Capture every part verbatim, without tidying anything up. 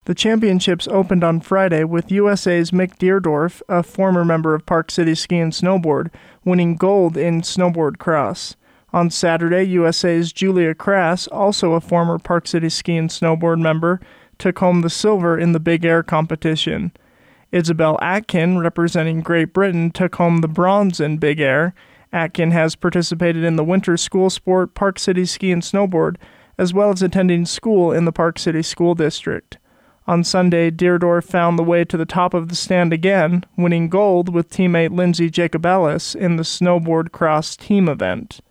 The championships opened on Friday with U S A's Mick Deerdorf, a former member of Park City Ski and Snowboard, winning gold in snowboard cross. On Saturday, U S A's Julia Crass, also a former Park City Ski and Snowboard member, took home the silver in the Big Air competition. Isabel Atkin, representing Great Britain, took home the bronze in Big Air. Atkin has participated in the winter school sport Park City Ski and Snowboard, as well as attending school in the Park City School District. On Sunday, Deerdorf found the way to the top of the stand again, winning gold with teammate Lindsay Jacobellis in the snowboard cross team event.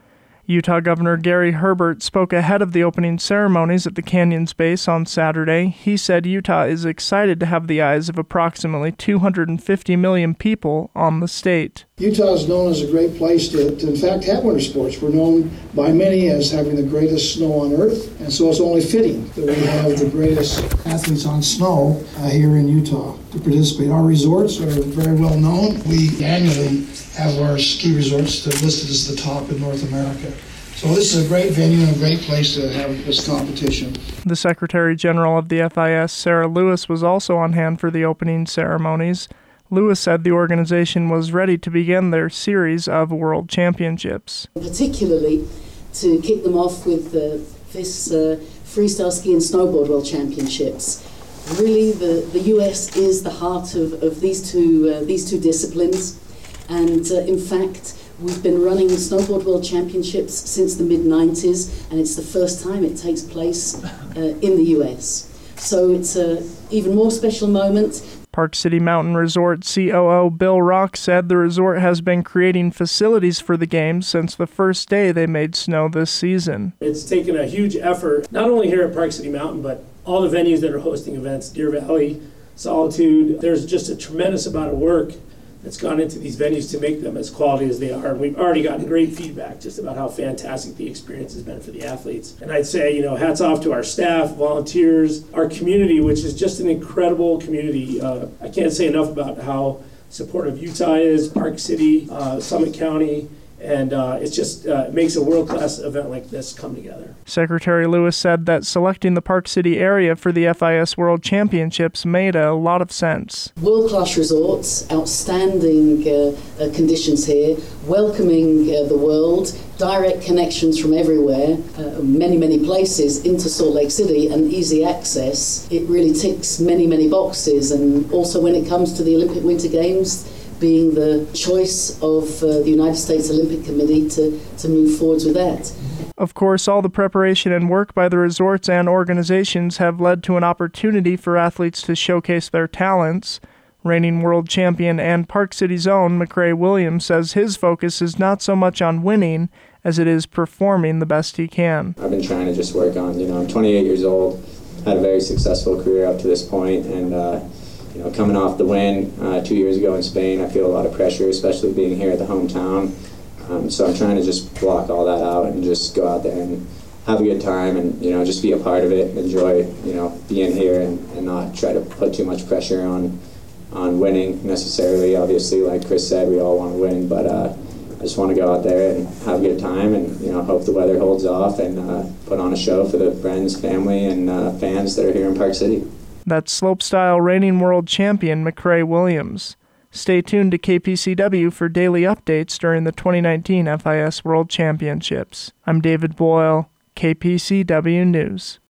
Utah Governor Gary Herbert spoke ahead of the opening ceremonies at the Canyons base on Saturday. He said Utah is excited to have the eyes of approximately two hundred fifty million people on the state. Utah is known as a great place to, to, in fact, have winter sports. We're known by many as having the greatest snow on earth, and so it's only fitting that we have the greatest athletes on snow uh, here in Utah to participate. Our resorts are very well known. We annually have our ski resorts listed as the top in North America. So this is a great venue and a great place to have this competition. The Secretary General of the F I S, Sarah Lewis, was also on hand for the opening ceremonies. Lewis said the organization was ready to begin their series of World Championships. Particularly to kick them off with uh, this uh, Freestyle Ski and Snowboard World Championships. Really, the, the U S is the heart of, of these two uh, these two disciplines. And uh, in fact, we've been running the Snowboard World Championships since the mid nineties, and it's the first time it takes place uh, in the U S. So it's an even more special moment. Park City Mountain Resort C O O Bill Rock said the resort has been creating facilities for the games since the first day they made snow this season. It's taken a huge effort, not only here at Park City Mountain, but all the venues that are hosting events, Deer Valley, Solitude. There's just a tremendous amount of work that's gone into these venues to make them as quality as they are. And we've already gotten great feedback just about how fantastic the experience has been for the athletes. And I'd say, you know, hats off to our staff, volunteers, our community, which is just an incredible community. Uh, I can't say enough about how supportive Utah is, Park City, uh, Summit County, and uh, it just uh, makes a world-class event like this come together. Secretary Lewis said that selecting the Park City area for the F I S World Championships made a lot of sense. World-class resorts, outstanding uh, uh, conditions here, welcoming uh, the world, direct connections from everywhere, uh, many, many places into Salt Lake City, and easy access. It really ticks many, many boxes. And also when it comes to the Olympic Winter Games, being the choice of uh, the United States Olympic Committee to, to move forwards with that. Of course, all the preparation and work by the resorts and organizations have led to an opportunity for athletes to showcase their talents. Reigning world champion and Park City's own McCrae Williams says his focus is not so much on winning as it is performing the best he can. I've been trying to just work on, you know, I'm twenty-eight years old, had a very successful career up to this point, and uh, You know, coming off the win uh, two years ago in Spain, I feel a lot of pressure, especially being here at the hometown. Um, so I'm trying to just block all that out and just go out there and have a good time and, you know, just be a part of it, enjoy, you know, being here and, and not try to put too much pressure on on winning necessarily. Obviously, like Chris said, we all want to win, but uh, I just want to go out there and have a good time and, you know, hope the weather holds off and uh, put on a show for the friends, family, and uh, fans that are here in Park City. That's slopestyle reigning world champion McCrae Williams. Stay tuned to K P C W for daily updates during the twenty nineteen F I S World Championships. I'm David Boyle, K P C W News.